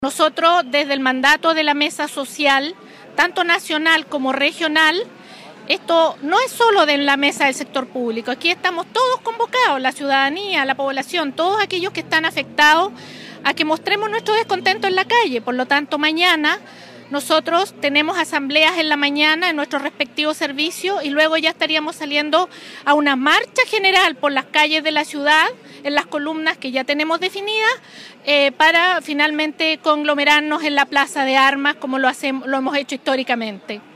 Nosotros, desde el mandato de la mesa social, tanto nacional como regional, esto no es solo de la mesa del sector público, aquí estamos todos convocados, la ciudadanía, la población, todos aquellos que están afectados a que mostremos nuestro descontento en la calle. Por lo tanto, mañana nosotros tenemos asambleas en la mañana en nuestros respectivos servicios y luego ya estaríamos saliendo a una marcha general por las calles de la ciudad, en las columnas que ya tenemos definidas, para finalmente conglomerarnos en la Plaza de Armas como lo hemos hecho históricamente.